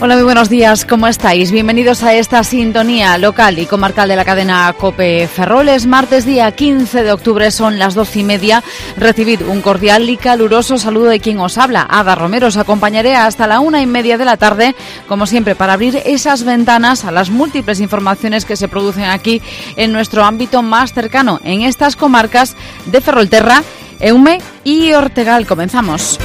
Hola, muy buenos días, ¿cómo estáis? Bienvenidos a esta sintonía local y comarcal de la cadena COPE Ferrol. Es martes, día 15 de octubre, son las 12:30. Recibid un cordial y caluroso saludo de quien os habla, Ada Romero. Os acompañaré hasta la 1:30 de la tarde, como siempre, para abrir esas ventanas a las múltiples informaciones que se producen aquí en nuestro ámbito más cercano, en estas comarcas de Ferrolterra, Eume y Ortegal. Comenzamos.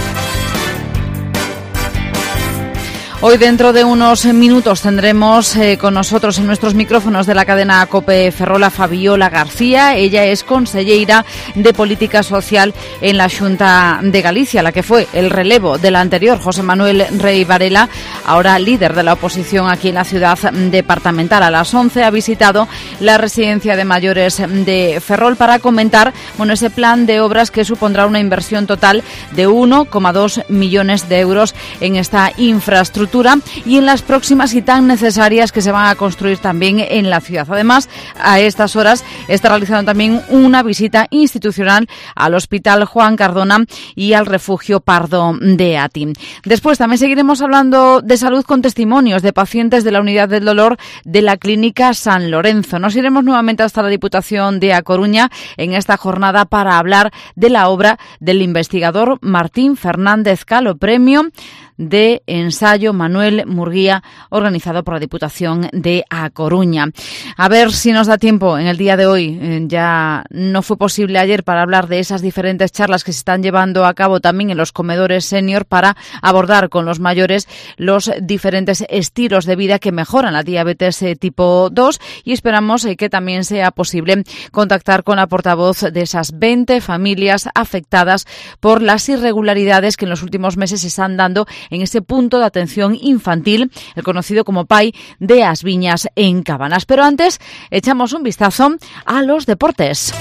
Hoy, dentro de unos minutos, tendremos con nosotros en nuestros micrófonos de la cadena COPE Ferrol a Fabiola García. Ella es conselleira de Política Social en la Xunta de Galicia, la que fue el relevo del anterior, José Manuel Rey Varela, ahora líder de la oposición aquí en la ciudad departamental. A las 11 ha visitado la residencia de mayores de Ferrol para comentar ese plan de obras que supondrá una inversión total de 1,2 millones de euros en esta infraestructura y en las próximas y tan necesarias que se van a construir también en la ciudad. Además, a estas horas está realizando también una visita institucional al Hospital Juan Cardona y al Refugio Pardo de Ati. Después también seguiremos hablando de salud con testimonios de pacientes de la Unidad del Dolor de la Clínica San Lorenzo. Nos iremos nuevamente hasta la Diputación de A Coruña en esta jornada para hablar de la obra del investigador Martín Fernández Calo, premio de ensayo Manuel Murguía, organizado por la Diputación de A Coruña. A ver si nos da tiempo en el día de hoy. Ya no fue posible ayer para hablar de esas diferentes charlas que se están llevando a cabo también en los comedores senior para abordar con los mayores los diferentes estilos de vida que mejoran la diabetes tipo 2, y esperamos que también sea posible contactar con la portavoz de esas 20 familias afectadas por las irregularidades que en los últimos meses se están dando en ese punto de atención infantil, el conocido como PAI de As Viñas en Cabanas. Pero antes, echamos un vistazo a los deportes.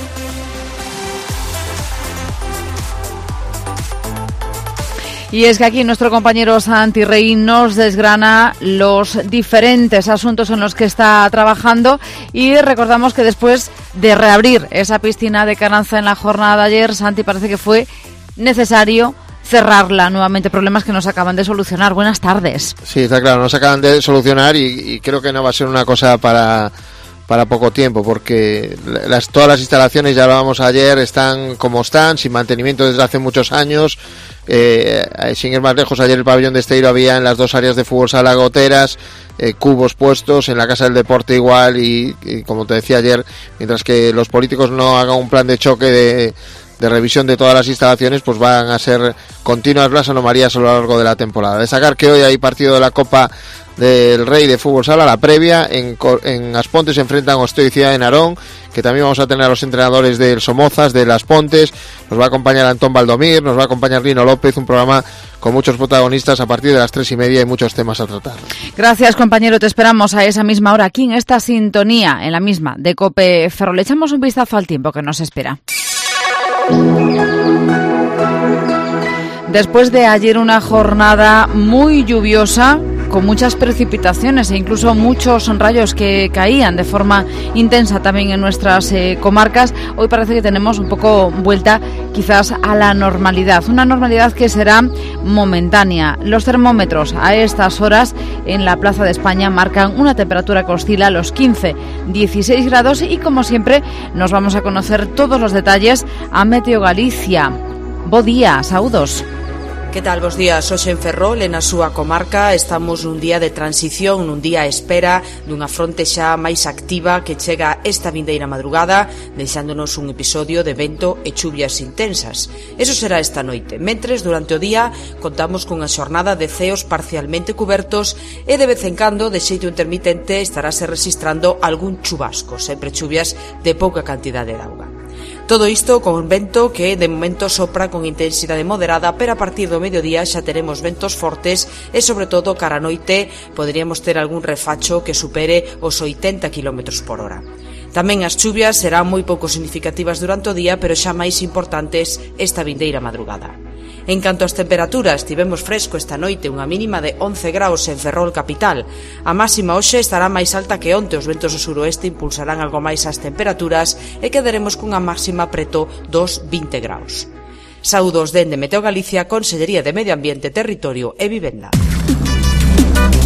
Y es que aquí nuestro compañero Santi Rey nos desgrana los diferentes asuntos en los que está trabajando, y recordamos que después de reabrir esa piscina de Carranza en la jornada de ayer, Santi, parece que fue necesario cerrarla nuevamente, problemas que nos acaban de solucionar. Buenas tardes. Sí, está claro, nos acaban de solucionar y creo que no va a ser una cosa para poco tiempo, porque todas las instalaciones, ya hablábamos ayer, están como están, sin mantenimiento desde hace muchos años. Sin ir más lejos, ayer el pabellón de Esteiro había en las dos áreas de fútbol sala goteras, cubos puestos, en la Casa del Deporte igual, y como te decía ayer, mientras que los políticos no hagan un plan de choque de revisión de todas las instalaciones, pues van a ser continuas las anomalías a lo largo de la temporada. Destacar que hoy hay partido de la Copa del Rey de Fútbol Sala, la previa. En As Pontes se enfrentan Ostoy y Ciudad de Narón, que también vamos a tener a los entrenadores del Somozas, de Las Pontes. Nos va a acompañar Antón Valdomir, nos va a acompañar Lino López, un programa con muchos protagonistas a partir de las 3:30 y muchos temas a tratar. Gracias, compañero, te esperamos a esa misma hora aquí en esta sintonía, en la misma de COPE Ferrol. Le echamos un vistazo al tiempo que nos espera. Después de ayer una jornada muy lluviosa, con muchas precipitaciones e incluso muchos rayos que caían de forma intensa también en nuestras comarcas, hoy parece que tenemos un poco vuelta quizás a la normalidad, una normalidad que será momentánea. Los termómetros a estas horas en la Plaza de España marcan una temperatura que oscila a los 15-16 grados, y como siempre nos vamos a conocer todos los detalles a Meteo Galicia. Bo día, saúdos. Que tal, bos días? Hoxe en Ferrol, en a súa comarca, estamos nun día de transición, nun día a espera dunha fronte xa máis activa que chega esta vindeira madrugada, deixándonos un episodio de vento e chuvias intensas. Eso será esta noite. Mentres, durante o día, contamos cunha xornada de ceos parcialmente cubertos e de vez en cando, de xeito intermitente, estarase registrando algún chubasco, sempre chuvias de pouca cantidade de auga. Todo isto con vento que de momento sopra con intensidade moderada, pero a partir do mediodía xa teremos ventos fortes e sobre todo cara a noite poderíamos ter algún refacho que supere os 80 km/h. Tamén as chuvias serán moi pouco significativas durante o día, pero xa máis importantes esta vindeira madrugada. En canto ás temperaturas, tivemos fresco esta noite, unha mínima de 11 graus en Ferrol capital. A máxima hoxe estará máis alta que onte, os ventos do suroeste impulsarán algo máis as temperaturas e quedaremos cunha máxima preto dos 20 graus. Saúdos dende Meteo Galicia, Consellería de Medio Ambiente, Territorio e Vivenda.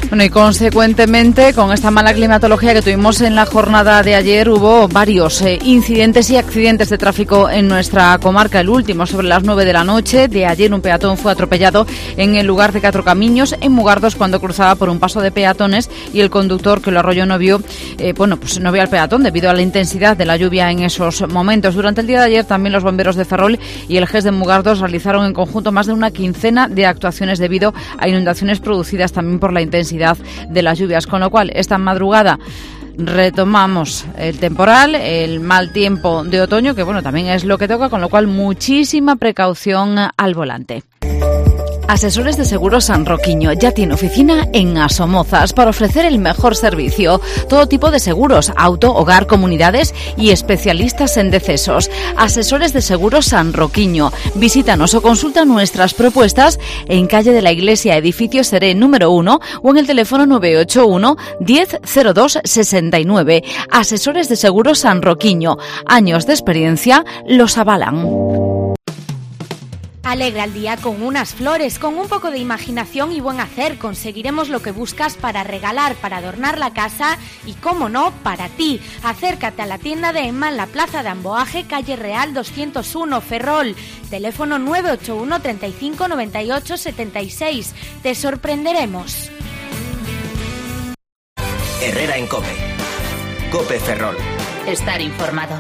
Bueno, y consecuentemente, con esta mala climatología que tuvimos en la jornada de ayer, hubo varios incidentes y accidentes de tráfico en nuestra comarca. El último, sobre las 9 de la noche de ayer, un peatón fue atropellado en el lugar de Catro Camiños, en Mugardos, cuando cruzaba por un paso de peatones, y el conductor que lo arrolló no vio al peatón debido a la intensidad de la lluvia en esos momentos. Durante el día de ayer, también los bomberos de Ferrol y el GES de Mugardos realizaron en conjunto más de una quincena de actuaciones debido a inundaciones producidas también por la intensidad de las lluvias, con lo cual esta madrugada retomamos el temporal, el mal tiempo de otoño, que bueno, también es lo que toca, con lo cual muchísima precaución al volante. Asesores de Seguros San Roquiño ya tiene oficina en Asomozas para ofrecer el mejor servicio. Todo tipo de seguros, auto, hogar, comunidades y especialistas en decesos. Asesores de Seguros San Roquiño. Visítanos o consulta nuestras propuestas en calle de la Iglesia, edificio Seré número 1 o en el teléfono 981 10 02 69. Asesores de Seguros San Roquiño. Años de experiencia los avalan. Alegra el día con unas flores, con un poco de imaginación y buen hacer. Conseguiremos lo que buscas para regalar, para adornar la casa y, cómo no, para ti. Acércate a la tienda de Emma en la Plaza de Amboaje, calle Real 201, Ferrol. Teléfono 981 35 98 76. Te sorprenderemos. Herrera en COPE. COPE Ferrol. Estar informado.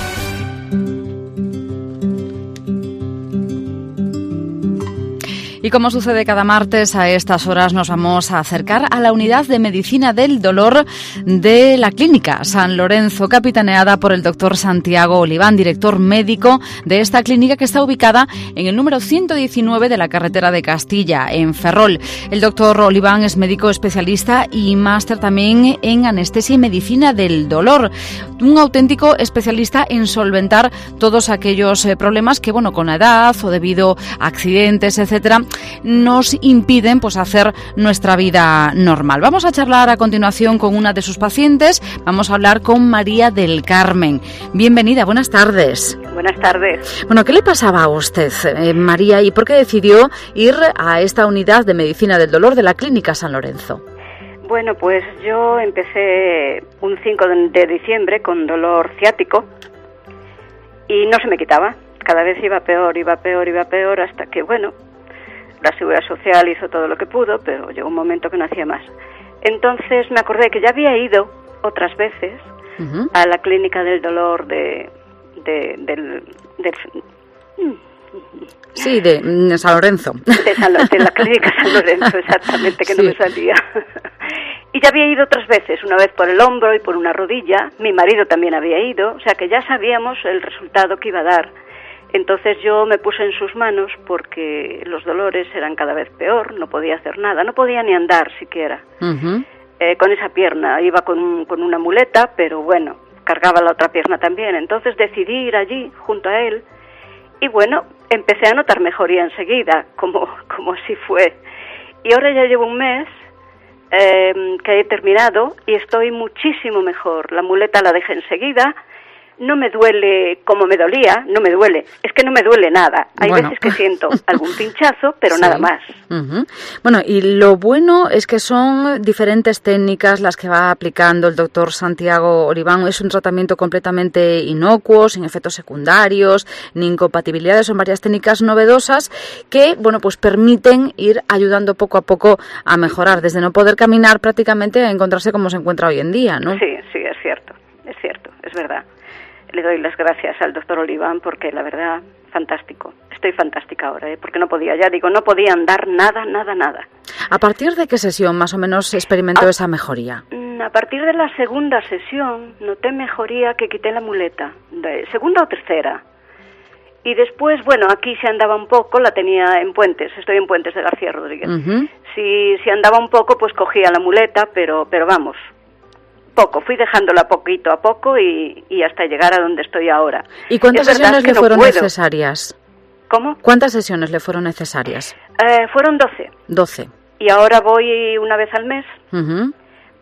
Y como sucede cada martes, a estas horas nos vamos a acercar a la unidad de medicina del dolor de la Clínica San Lorenzo, capitaneada por el doctor Santiago Oliván, director médico de esta clínica, que está ubicada en el número 119 de la carretera de Castilla, en Ferrol. El doctor Oliván es médico especialista y máster también en anestesia y medicina del dolor. Un auténtico especialista en solventar todos aquellos problemas que, bueno, con la edad o debido a accidentes, etcétera, nos impiden pues hacer nuestra vida normal. Vamos a charlar a continuación con una de sus pacientes. Vamos a hablar con María del Carmen. Bienvenida, buenas tardes. Buenas tardes. Bueno, ¿qué le pasaba a usted, María, y por qué decidió ir a esta unidad de medicina del dolor de la Clínica San Lorenzo? Bueno, pues yo empecé un 5 de diciembre con dolor ciático y no se me quitaba. Cada vez iba peor, hasta que, bueno, la Seguridad Social hizo todo lo que pudo, pero llegó un momento que no hacía más. Entonces me acordé que ya había ido otras veces a la Clínica del Dolor de San Lorenzo. De la Clínica San Lorenzo, exactamente, que sí. No me salía. Y ya había ido otras veces, una vez por el hombro y por una rodilla. Mi marido también había ido, o sea que ya sabíamos el resultado que iba a dar. Entonces yo me puse en sus manos porque los dolores eran cada vez peor, no podía hacer nada, no podía ni andar siquiera. Con esa pierna, iba con una muleta, pero bueno, cargaba la otra pierna también. Entonces decidí ir allí junto a él y bueno, empecé a notar mejoría enseguida, como así fue. Y ahora ya llevo un mes que he terminado y estoy muchísimo mejor. La muleta la dejé enseguida. No me duele como me dolía, no me duele. Es que no me duele nada. Hay veces que siento algún pinchazo, pero nada más. Bueno, y lo bueno es que son diferentes técnicas las que va aplicando el doctor Santiago Oliván. Es un tratamiento completamente inocuo, sin efectos secundarios, ni incompatibilidades. Son varias técnicas novedosas que, bueno, pues permiten ir ayudando poco a poco a mejorar, desde no poder caminar prácticamente a encontrarse como se encuentra hoy en día, ¿no? Sí, es cierto, es verdad. Le doy las gracias al doctor Oliván porque la verdad, fantástico. Estoy fantástica ahora, porque no podía andar nada. ¿A partir de qué sesión más o menos experimentó esa mejoría? A partir de la segunda sesión noté mejoría, que quité la muleta, segunda o tercera. Y después, bueno, aquí se andaba un poco, la tenía en Puentes, estoy en Puentes de García Rodríguez. Si andaba un poco, pues cogía la muleta, pero vamos, poco, fui dejándola poquito a poco y hasta llegar a donde estoy ahora. ¿Y cuántas sesiones le fueron necesarias? ¿Cómo? ¿Cuántas sesiones le fueron necesarias? Fueron 12. 12. Y ahora voy una vez al mes,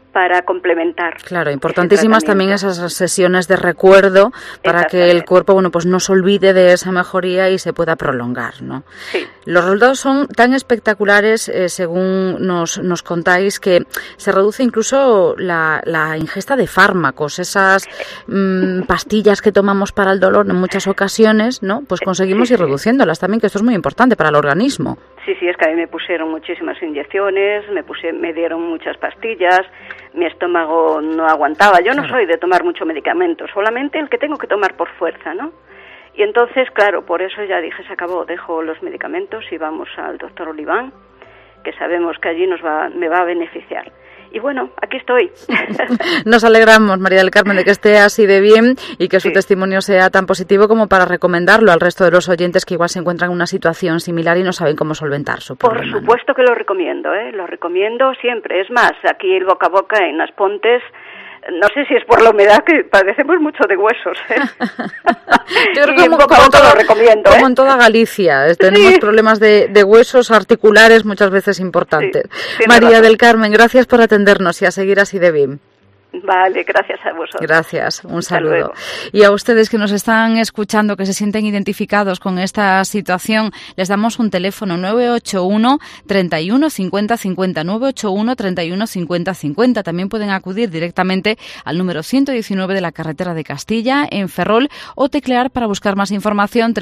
para complementar. Claro, importantísimas también esas sesiones de recuerdo para que el cuerpo, bueno, pues no se olvide de esa mejoría y se pueda prolongar, ¿no? Sí. Los resultados son tan espectaculares, según nos contáis, que se reduce incluso la ingesta de fármacos, esas pastillas que tomamos para el dolor en muchas ocasiones, ¿no? Pues conseguimos ir reduciéndolas también, que esto es muy importante para el organismo. Sí, es que a mí me pusieron muchísimas inyecciones, me dieron muchas pastillas, mi estómago no aguantaba. Yo no soy de tomar mucho medicamento, solamente el que tengo que tomar por fuerza, ¿no? Y entonces, claro, por eso ya dije, se acabó, dejo los medicamentos y vamos al doctor Oliván, que sabemos que allí me va a beneficiar. Y bueno, aquí estoy. Nos alegramos, María del Carmen, de que esté así de bien y que su testimonio sea tan positivo como para recomendarlo al resto de los oyentes que igual se encuentran en una situación similar y no saben cómo solventar su problema. Por supuesto que lo recomiendo, lo recomiendo siempre. Es más, aquí el boca a boca en As Pontes, no sé si es por la humedad que padecemos mucho de huesos. Yo creo que boca a boca lo recomiendo. Como en toda Galicia, tenemos problemas de huesos articulares muchas veces importantes. María del Carmen, gracias por atendernos y a seguir así de bien. Vale, gracias a vosotros. Gracias, un saludo. Y a ustedes que nos están escuchando, que se sienten identificados con esta situación, les damos un teléfono 981 31 50 50, 981 31 50 50. También pueden acudir directamente al número 119 de la carretera de Castilla, en Ferrol, o teclear para buscar más información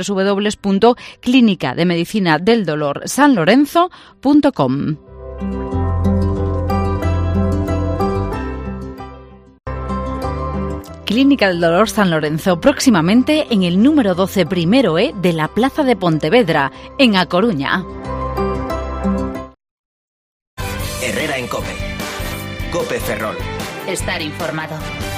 www.clinicademedicinadeldolorsanlorenzo.com. Clínica del Dolor San Lorenzo, próximamente en el número 12 primero E de la Plaza de Pontevedra, en A Coruña. Herrera en COPE. COPE Ferrol. Estar informado.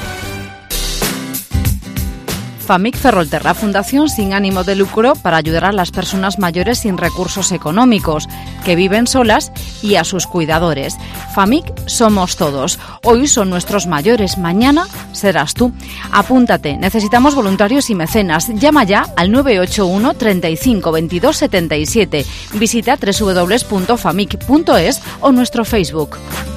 FAMIC Ferrolterra, fundación sin ánimo de lucro para ayudar a las personas mayores sin recursos económicos, que viven solas y a sus cuidadores. FAMIC somos todos. Hoy son nuestros mayores, mañana serás tú. Apúntate, necesitamos voluntarios y mecenas. Llama ya al 981 35 22 77. Visita www.famic.es o nuestro Facebook.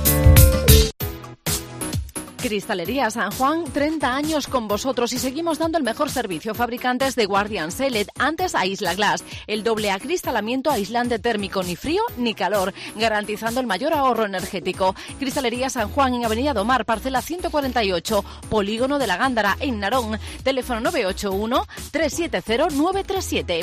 Cristalería San Juan, 30 años con vosotros y seguimos dando el mejor servicio. Fabricantes de Guardian Select, antes a Isla Glass, el doble acristalamiento aislante térmico, ni frío ni calor, garantizando el mayor ahorro energético. Cristalería San Juan en Avenida Domar, parcela 148, Polígono de la Gándara, en Narón. Teléfono 981 370 937.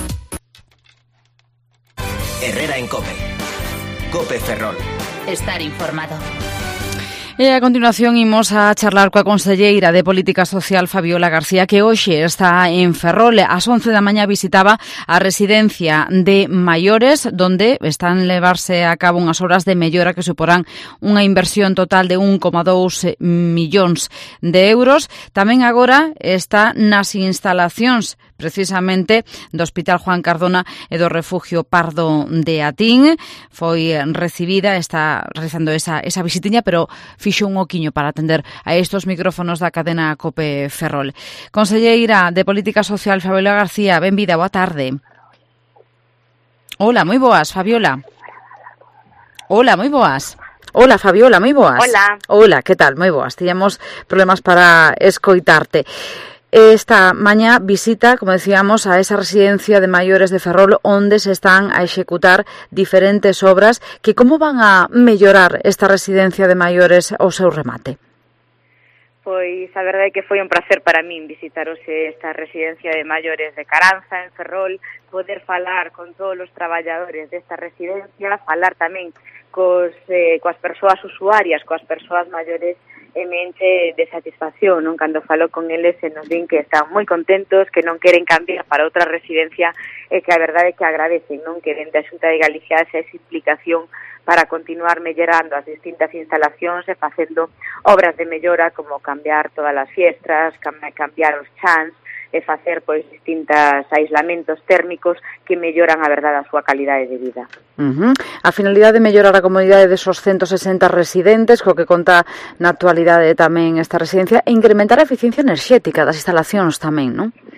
Herrera en COPE. COPE Ferrol. Estar informado. E a continuación imos a charlar coa conselleira de Política Social, Fabiola García, que hoxe está en Ferrol. Ás 11 da mañá visitaba a residencia de maiores, donde están levarse a cabo unhas obras de mellora que suporán unha inversión total de 1,2 millóns de euros. Tamén agora está nas instalacións precisamente do Hospital Juan Cardona e do Refugio Pardo de Atín. Foi recibida, está realizando esa visitiña, pero fixo un oquiño para atender a estos micrófonos da cadena COPE Ferrol. Conselleira de Política Social, Fabiola García, benvida, boa tarde. Hola, moi boas, Fabiola. Hola, moi boas. Hola, Fabiola, moi boas. Hola. Hola, que tal? Moi boas. Tiñamos problemas para escoitarte. Esta mañá visita, como decíamos, a esa residencia de maiores de Ferrol, onde se están a executar diferentes obras que como van a mellorar esta residencia de maiores ao seu remate. Pois a verdade é que foi un placer para min visitar hoxe esta residencia de maiores de Caranza, en Ferrol, poder falar con todos os traballadores desta residencia, falar tamén coas persoas usuarias, coas persoas maiores, e mente de satisfacción, non? Cando falo con eles e nos din que están moi contentos, que non queren cambiar para outra residencia e que a verdade é que agradecen, non? Que dende a Xunta de Galicia esa explicación para continuar mellorando as distintas instalacións e facendo obras de mellora como cambiar todas as fiestras, cambiar os chans e facer pois distintos aislamentos térmicos que melloran a verdade a súa calidade de vida. A finalidade de mellorar a comodidade desos 160 residentes, co que conta na actualidade tamén esta residencia, e incrementar a eficiencia enerxética das instalacións tamén, non?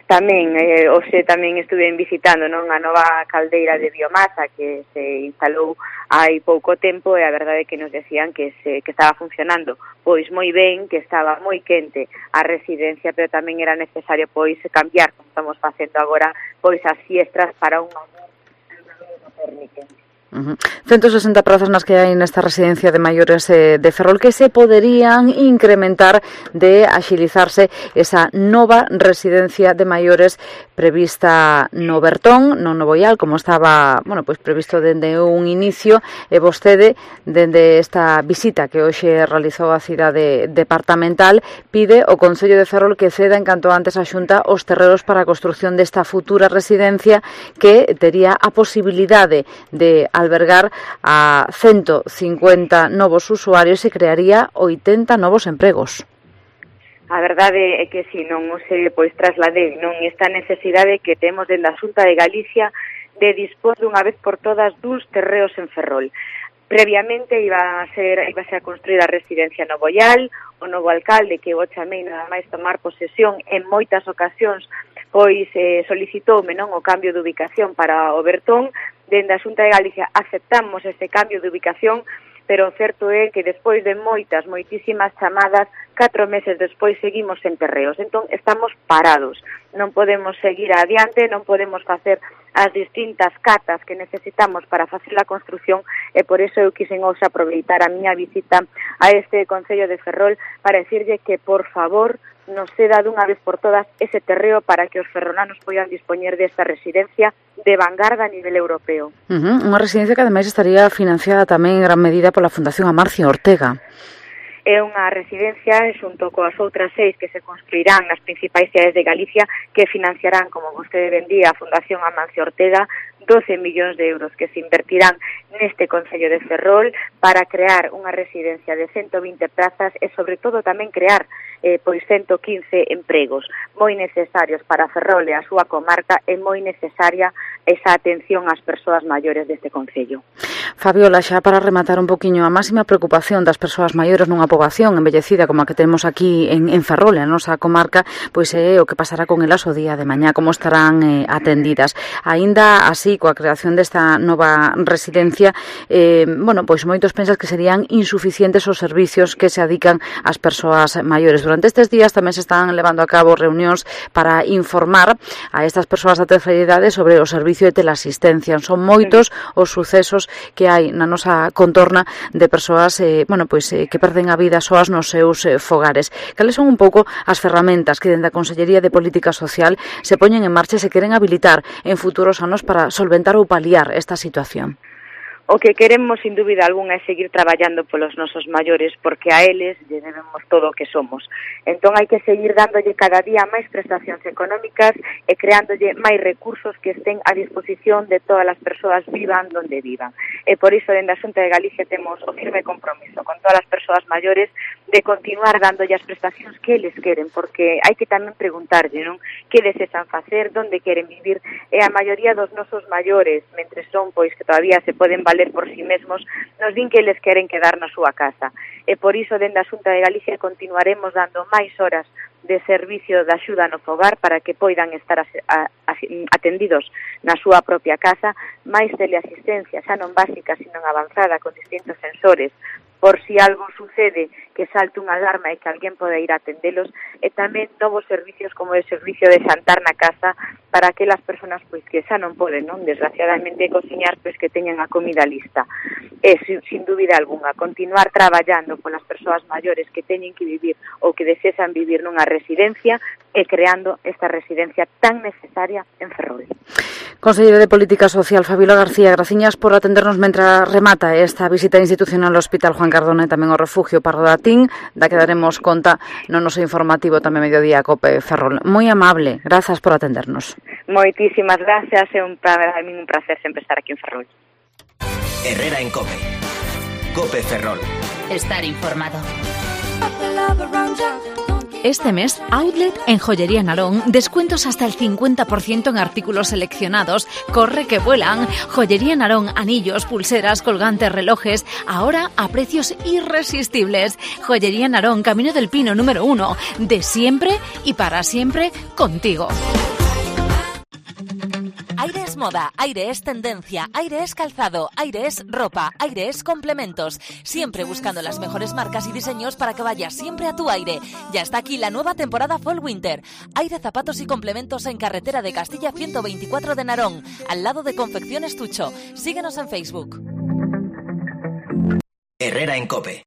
Tamén, hoxe tamén estuve visitando non a nova caldeira de biomasa que se instalou hai pouco tempo e a verdade é que nos decían que estaba funcionando pois moi ben, que estaba moi quente a residencia, pero tamén era necesario pois cambiar, como estamos facendo agora, pois as fiestras para unha térmica. 160 prazas nas que hai nesta residencia de maiores de Ferrol que se poderían incrementar de axilizarse esa nova residencia de maiores prevista no Bertón, no Novoial, como estaba, pois previsto dende un inicio, e vostede, dende esta visita que hoxe realizou a cidade departamental, pide ao Concello de Ferrol que ceda en canto antes a Xunta os terreos para a construción desta futura residencia que tería a posibilidade de albergar a 150 novos usuarios e crearía 80 novos empregos. A verdade é que si non se trasladei esta necesidade que temos dentro da Xunta de Galicia de dispor dunha vez por todas duns terreos en Ferrol. Previamente iba a ser a construir a residencia Novoial, o novo alcalde que o chamei nada máis tomar posesión en moitas ocasións pois solicitoume o cambio de ubicación para o Bertón. Dende a Xunta de Galicia aceptamos ese cambio de ubicación, pero o certo é que despois de moitísimas chamadas, 4 meses despois seguimos en terreos. Entón, estamos parados. Non podemos seguir adiante, non podemos facer as distintas catas que necesitamos para facer a construción e por iso eu quixen hoxe aproveitar a miña visita a este Concello de Ferrol para decirlle que, por favor, nos ceda dunha vez por todas ese terreo para que os ferrolanos poidan dispoñer desta residencia de vanguarda a nivel europeo. Unha residencia que ademais estaría financiada tamén en gran medida pola Fundación Amancio Ortega. É unha residencia xunto coas outras 6 que se construirán nas principais cidades de Galicia que financiarán, como vostede ben di, a Fundación Amancio Ortega, 12 millóns de euros que se invertirán neste Concello de Ferrol para crear unha residencia de 120 plazas e, sobre todo, tamén crear 115 empregos moi necesarios para Ferrol e a súa comarca e moi necesaria esa atención ás persoas maiores deste Concello. Fabiola, xa para rematar un poquinho, a máxima preocupación das persoas maiores nunha poboación envellecida como a que temos aquí en Ferrol, a nosa comarca, pois é o que pasará con elas o día de mañá, como estarán atendidas. Aínda así, coa creación desta nova residencia, pois moitos pensan que serían insuficientes os servicios que se adican ás persoas maiores. Durante estes días tamén se están levando a cabo reunións para informar a estas persoas da terceira idade sobre o servicio de teleasistencia. Son moitos os sucesos que hai na nosa contorna de persoas que perden a vida soas nos seus fogares. Cales son un pouco as ferramentas que dende a Consellería de Política Social se poñen en marcha e se queren habilitar en futuros anos para solventar ou paliar esta situación? O que queremos, sin dúbida algunha, é seguir traballando polos nosos maiores, porque a eles lle debemos todo o que somos. Entón, hai que seguir dándolle cada día máis prestacións económicas e creándolle máis recursos que estén a disposición de todas as persoas, vivan donde vivan. E por iso, dende a Xunta de Galicia, temos o firme compromiso con todas as persoas maiores de continuar dándolle as prestacións que eles queren, porque hai que tamén preguntarlle, non? Que desexan facer, donde queren vivir, e a maioría dos nosos maiores, mentre son, pois, que todavía se poden valer por si mesmos, nos din que eles queren quedar na súa casa. E por iso, dende a Xunta de Galicia, continuaremos dando máis horas de servicio de axuda no fogar para que poidan estar atendidos na súa propia casa, máis teleasistencia, xa non básica, sino avanzada, con distintos sensores, por si algo sucede que salte unha alarma e que alguén pode ir a atendelos, e tamén novos servicios como o servicio de xantar na casa para aquelas persoas pois que xa non poden, desgraciadamente, cociñar, pois que teñan a comida lista. E, sin dúbida algunha, continuar traballando polas persoas maiores que teñen que vivir ou que desexan vivir nunha residencia e creando esta residencia tan necesaria en Ferrol. Conselleira de Política Social, Fabiola García, graciñas por atendernos mentre remata esta visita institucional ao Hospital Juan Cardona e tamén ao Refugio Pardo da Tin, da que daremos conta no noso informativo tamén Mediodía Cope Ferrol. Moi amable, grazas por atendernos. Moitísimas gracias, é un placer sempre estar aquí en Ferrol. Herrera en Cope. Cope Ferrol. Estar informado. Este mes, Outlet en Joyería Narón, descuentos hasta el 50% en artículos seleccionados. Corre que vuelan. Joyería Narón, anillos, pulseras, colgantes, relojes, ahora a precios irresistibles. Joyería Narón, Camino del Pino número 1, de siempre y para siempre contigo. Aire es moda, aire es tendencia, aire es calzado, aire es ropa, aire es complementos. Siempre buscando las mejores marcas y diseños para que vayas siempre a tu aire. Ya está aquí la nueva temporada Fall Winter. Aire, zapatos y complementos en carretera de Castilla 124 de Narón, al lado de Confecciones Tucho. Síguenos en Facebook. Herrera en COPE.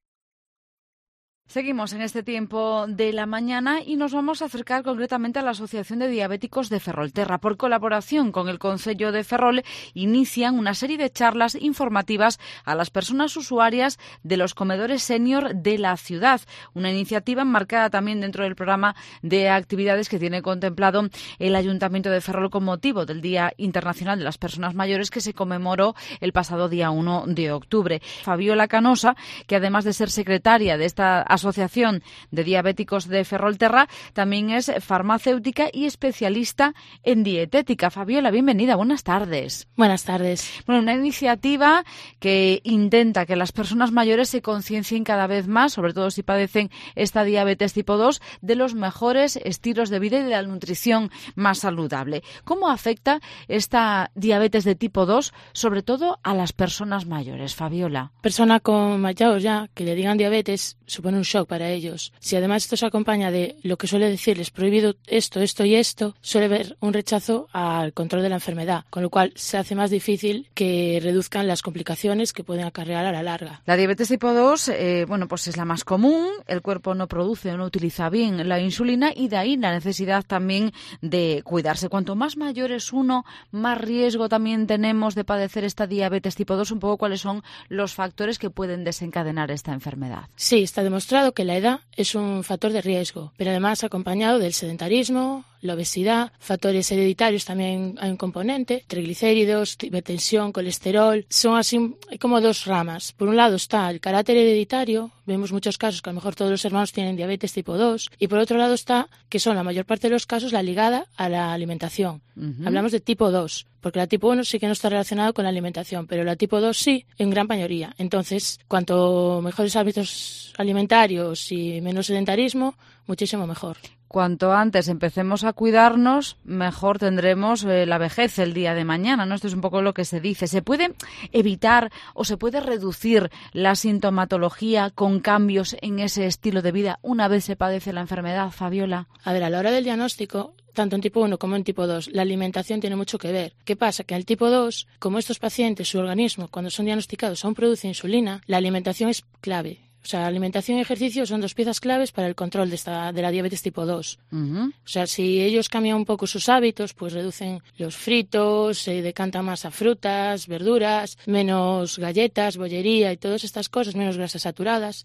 Seguimos en este tiempo de la mañana y nos vamos a acercar concretamente a la Asociación de Diabéticos de Ferrolterra. Por colaboración con el Concello de Ferrol, inician una serie de charlas informativas a las personas usuarias de los comedores senior de la ciudad. Una iniciativa enmarcada también dentro del programa de actividades que tiene contemplado el Ayuntamiento de Ferrol con motivo del Día Internacional de las Personas Mayores, que se conmemoró el pasado día 1 de octubre. Fabiola Canosa, que además de ser secretaria de esta Asociación de Diabéticos de Ferrolterra, también es farmacéutica y especialista en dietética. Fabiola, bienvenida, buenas tardes. Buenas tardes. Bueno, una iniciativa que intenta que las personas mayores se conciencien cada vez más, sobre todo si padecen esta diabetes tipo 2, de los mejores estilos de vida y de la nutrición más saludable. ¿Cómo afecta esta diabetes de tipo 2, sobre todo a las personas mayores, Fabiola? Persona con mayor ya, que le digan diabetes, supone un shock para ellos. Si además esto se acompaña de lo que suele decirles prohibido esto, esto y esto, suele haber un rechazo al control de la enfermedad, con lo cual se hace más difícil que reduzcan las complicaciones que pueden acarrear a la larga. La diabetes tipo 2, pues es la más común. El cuerpo no produce o no utiliza bien la insulina y de ahí la necesidad también de cuidarse. Cuanto más mayor es uno, más riesgo también tenemos de padecer esta diabetes tipo 2. Un poco cuáles son los factores que pueden desencadenar esta enfermedad. Sí, está demostrado que la edad es un factor de riesgo, pero además acompañado del sedentarismo, la obesidad, factores hereditarios también hay un componente, triglicéridos, hipertensión, colesterol. Son así como dos ramas. Por un lado está el carácter hereditario, vemos muchos casos que a lo mejor todos los hermanos tienen diabetes tipo 2, y por otro lado está, que son la mayor parte de los casos, la ligada a la alimentación. Hablamos de tipo 2, porque la tipo 1 sí que no está relacionado con la alimentación, pero la tipo 2 sí, en gran mayoría. Entonces, cuanto mejores hábitos alimentarios y menos sedentarismo, muchísimo mejor. Cuanto antes empecemos a cuidarnos, mejor tendremos la vejez el día de mañana, ¿no? Esto es un poco lo que se dice. ¿Se puede evitar o se puede reducir la sintomatología con cambios en ese estilo de vida una vez se padece la enfermedad, Fabiola? A ver, a la hora del diagnóstico, tanto en tipo 1 como en tipo 2, la alimentación tiene mucho que ver. ¿Qué pasa? Que en el tipo 2, como estos pacientes, su organismo, cuando son diagnosticados, aún produce insulina, la alimentación es clave. O sea, alimentación y ejercicio son dos piezas claves para el control de la diabetes tipo 2. O sea, si ellos cambian un poco sus hábitos, pues reducen los fritos, se decantan más a frutas, verduras, menos galletas, bollería y todas estas cosas, menos grasas saturadas,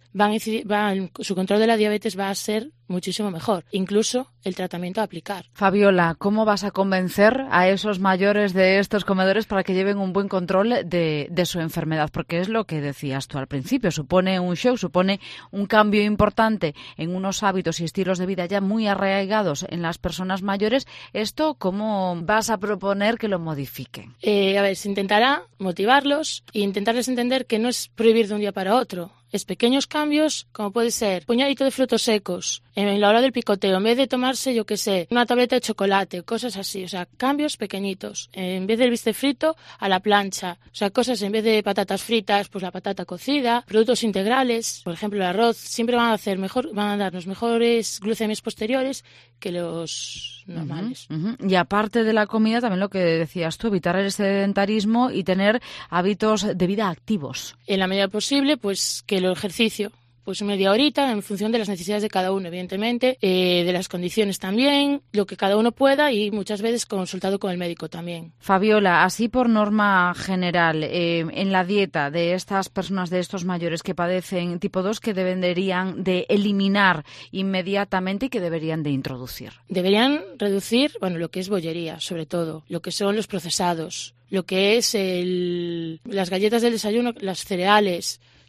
su control de la diabetes va a ser muchísimo mejor, incluso el tratamiento a aplicar. Fabiola, ¿cómo vas a convencer a esos mayores de estos comedores para que lleven un buen control de su enfermedad? Porque es lo que decías tú al principio, supone un shock, supone un cambio importante en unos hábitos y estilos de vida ya muy arraigados en las personas mayores. ¿Esto cómo vas a proponer que lo modifiquen? A ver, se intentará motivarlos e intentarles entender que no es prohibir de un día para otro. Es pequeños cambios, como puede ser puñadito de frutos secos en la hora del picoteo, en vez de tomarse, yo qué sé, una tableta de chocolate, cosas así. O sea, cambios pequeñitos. En vez del bistec frito, a la plancha. O sea, cosas en vez de patatas fritas, pues la patata cocida, productos integrales. Por ejemplo, el arroz siempre van a darnos mejores glucemias posteriores que los normales. Y aparte de la comida, también lo que decías tú, evitar el sedentarismo y tener hábitos de vida activos. En la medida posible, pues que el ejercicio, pues media horita en función de las necesidades de cada uno, evidentemente, de las condiciones también, lo que cada uno pueda y muchas veces consultado con el médico también. Fabiola, así por norma general, en la dieta de estas personas, de estos mayores que padecen tipo 2, que deberían de eliminar inmediatamente y que deberían de introducir. Deberían reducir, lo que es bollería, sobre todo, lo que son los procesados, lo que es las galletas del desayuno, las cereales. O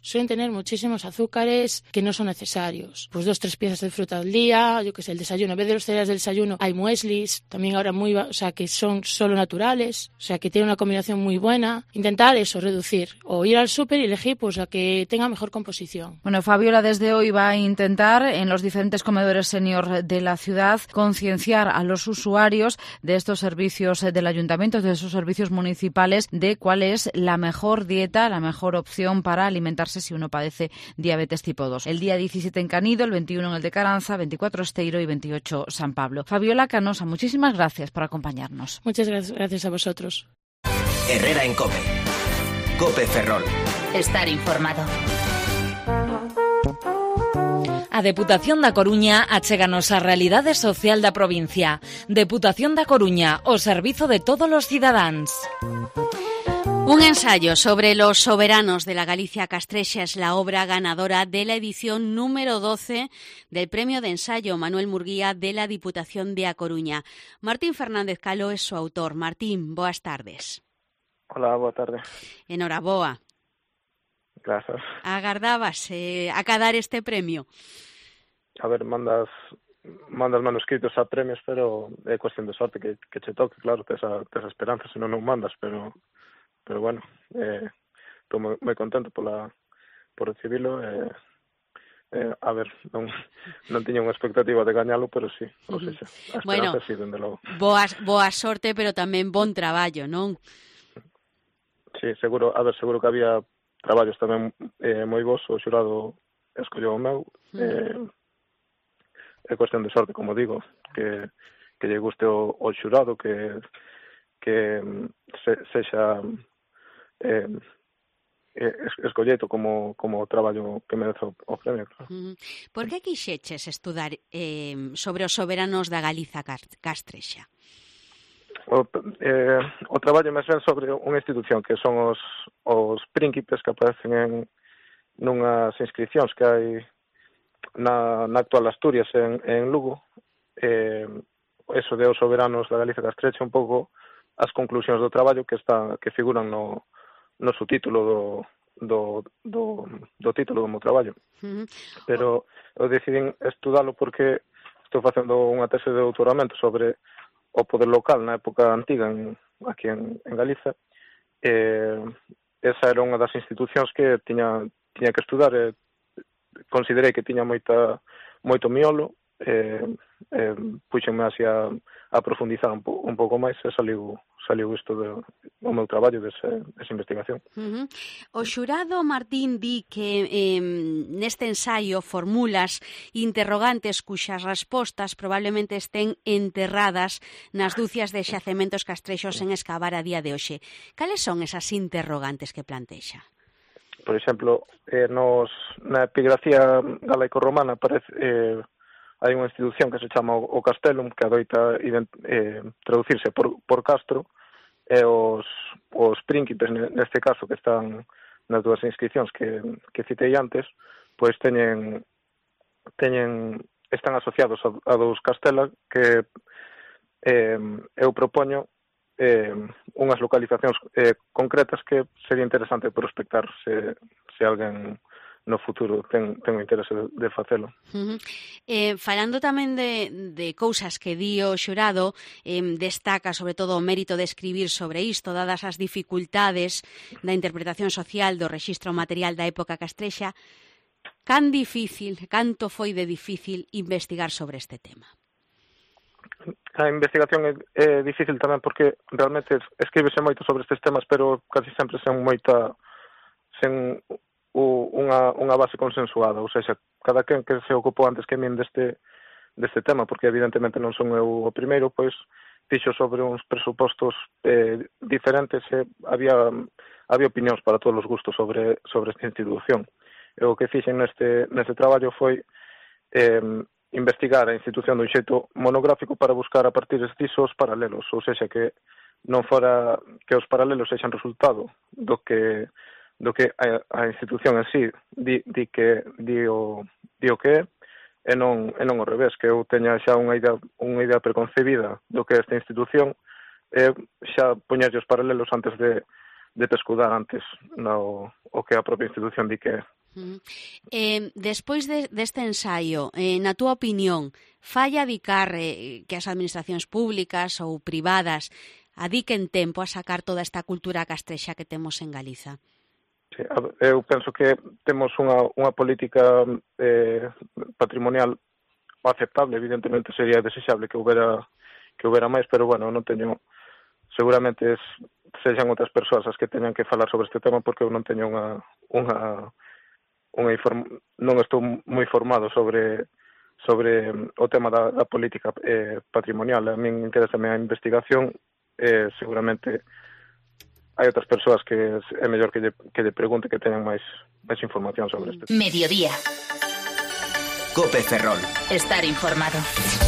suelen tener muchísimos azúcares que no son necesarios. Pues 2-3 piezas de fruta al día, yo que sé, el desayuno. En vez de los cereales del desayuno hay mueslis, también ahora que son solo naturales, o sea, que tienen una combinación muy buena. Intentar eso, reducir, o ir al súper y elegir pues la que tenga mejor composición. Bueno, Fabiola desde hoy va a intentar en los diferentes comedores senior de la ciudad concienciar a los usuarios de estos servicios del ayuntamiento, de esos servicios municipales, de cuál es la mejor dieta, la mejor opción para alimentarse si uno padece diabetes tipo 2. El día 17 en Canido, el 21 en el de Caranza, 24 Esteiro y 28 San Pablo. Fabiola Canosa, muchísimas gracias por acompañarnos. Muchas gracias a vosotros. Herrera en COPE. COPE Ferrol. Estar informado. A Deputación da Coruña achéganos a realidade social da provincia. Deputación da Coruña, o servizo de todos os cidadáns. Un ensayo sobre los soberanos de la Galicia castrexa es la obra ganadora de la edición número 12 del Premio de Ensayo Manuel Murguía de la Diputación de A Coruña. Martín Fernández Caló es su autor. Martín, boas tardes. Hola, boa tarde. Enhoraboa. Gracias. Agardabas acadar este premio? A ver, mandas manuscritos a premios, pero é cuestión de sorte que che toque, claro, tes a esperanza, senón non mandas, pero bueno, estou moi contento por recibilo, a ver, non tiña unha expectativa de gañalo, pero sí, ou seja, a esperanza sí, dende logo. Boa sorte, pero tamén bon traballo, non? Sí, seguro que había traballos tamén moi bons, o xurado escolleu o meu, é cuestión de sorte, como digo, que lle guste o xurado, que sexa escolleto como traballo que merece o premio. Claro. Por que quixeches estudar sobre os soberanos da Galiza castrexa? O traballo me ven sobre unha institución que son os príncipes que aparecen nunhas inscripcións que hai na actual Asturias en Lugo. Eso de os soberanos da Galiza castrexa, un pouco as conclusións do traballo que figuran no subtítulo do título do meu traballo. Pero eu decidín estudalo porque estou facendo unha tese de doutoramento sobre o poder local na época antiga aquí en Galiza. Esa era unha das institucións que tiña que estudar. Considerei que tiña moito miolo, puxenme así a profundizar un pouco máis e saliu isto do meu traballo desa investigación. O xurado Martín di que neste ensaio formulas interrogantes cuxas respostas probablemente estén enterradas nas dúcias de xacementos castrexos en escavar a día de hoxe. Cales son esas interrogantes que plantexa? Por exemplo, na epigrafía galaico-romana hai unha institución que se chama o Castellum, que adoita traducirse por Castro, e os príncipes, neste caso, que están nas dúas inscripcións que citei antes, pois están asociados a dous Castela, que eu propoño unhas localizacións concretas que sería interesante prospectar se alguén no futuro ten o interese de facelo. Falando tamén de cousas que di o xurado, destaca sobre todo o mérito de escribir sobre isto, dadas as dificultades da interpretación social do rexistro material da época castrexa. Canto foi de difícil investigar sobre este tema? A investigación é difícil tamén porque realmente escríbese moito sobre estes temas, pero casi sempre sen unha base consensuada, ou seja, cada quen que se ocupou antes que min deste tema, porque evidentemente non son eu o primeiro, pois fixo sobre uns presupostos diferentes e había opinións para todos os gustos sobre esta institución. E o que fixen neste traballo foi investigar a institución dun xeito monográfico para buscar a partir disos paralelos, ou seja, que non fora que os paralelos sexan resultado do que a institución en sí di o que é, e non ao revés, que eu teña xa unha idea preconcebida do que é esta institución e xa poñerlle os paralelos antes de pescudar antes o que a propia institución di que é. Despois deste ensaio, na túa opinión, falla adicar que as administracións públicas ou privadas adiquen tempo a sacar toda esta cultura castrexa que temos en Galiza? Sí, eu penso que temos unha política patrimonial aceptable, evidentemente sería desexable que houbera máis, pero bueno, non teño, seguramente sexan outras persoas as que teñan que falar sobre este tema, porque eu non teño non estou moi formado sobre o tema da política patrimonial. A min interésame a investigación, seguramente hai outras persoas que é mellor que lle pregunte, que teñan máis información sobre este tema. Mediodía. Cope Ferrol. Estar informado.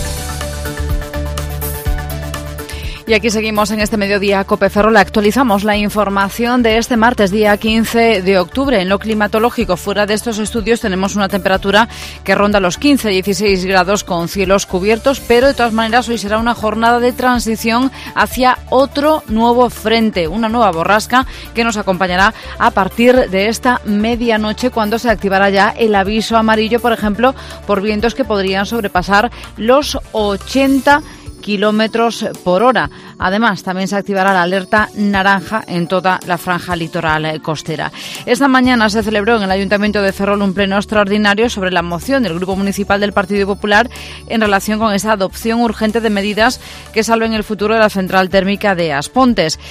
Y aquí seguimos en este mediodía Cope Ferrol. Actualizamos la información de este martes, día 15 de octubre. En lo climatológico, fuera de estos estudios, tenemos una temperatura que ronda los 15-16 grados con cielos cubiertos, pero de todas maneras hoy será una jornada de transición hacia otro nuevo frente, una nueva borrasca que nos acompañará a partir de esta medianoche, cuando se activará ya el aviso amarillo, por ejemplo, por vientos que podrían sobrepasar los 80 kilómetros por hora. Además, también se activará la alerta naranja en toda la franja litoral costera. Esta mañana se celebró en el Ayuntamiento de Ferrol un pleno extraordinario sobre la moción del Grupo Municipal del Partido Popular en relación con esa adopción urgente de medidas que salven el futuro de la central térmica de Aspontes.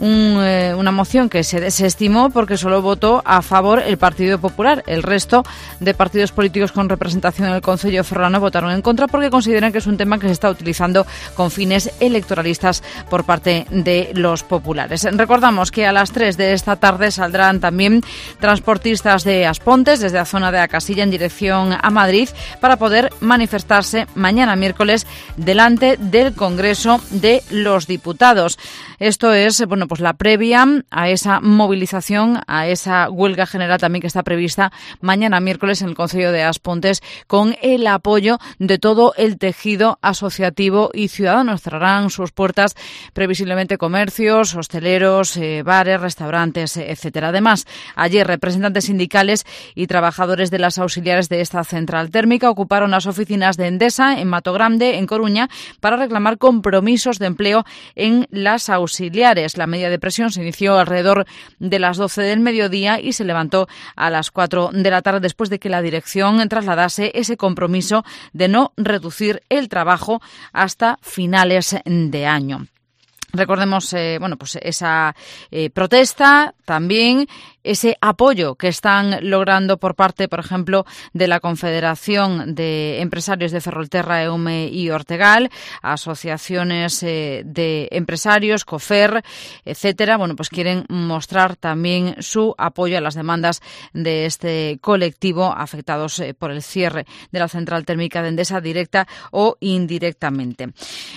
Una moción que se desestimó porque solo votó a favor el Partido Popular. El resto de partidos políticos con representación en el Concello ferrolano votaron en contra porque consideran que es un tema que se está utilizando con fines electoralistas por parte de los populares. Recordamos que a las 3 de esta tarde saldrán también transportistas de Aspontes desde la zona de Acasilla en dirección a Madrid para poder manifestarse mañana miércoles delante del Congreso de los Diputados. Esto es, pues la previa a esa movilización, a esa huelga general también que está prevista mañana miércoles en el Concello de Aspontes, con el apoyo de todo el tejido asociativo y ciudadano. Cerrarán sus puertas previsiblemente comercios, hosteleros, bares, restaurantes, etcétera. Además, ayer representantes sindicales y trabajadores de las auxiliares de esta central térmica ocuparon las oficinas de Endesa en Mato Grande, en Coruña, para reclamar compromisos de empleo en las auxiliares. La medida de presión se inició alrededor de las 12 del mediodía y se levantó a las 4 de la tarde después de que la dirección trasladase ese compromiso de no reducir el trabajo hasta finales de año. Recordemos, esa protesta, también ese apoyo que están logrando por parte, por ejemplo, de la Confederación de Empresarios de Ferrolterra, EUME y Ortegal, asociaciones de empresarios, COFER, etcétera. Pues quieren mostrar también su apoyo a las demandas de este colectivo afectados por el cierre de la central térmica de Endesa, directa o indirectamente.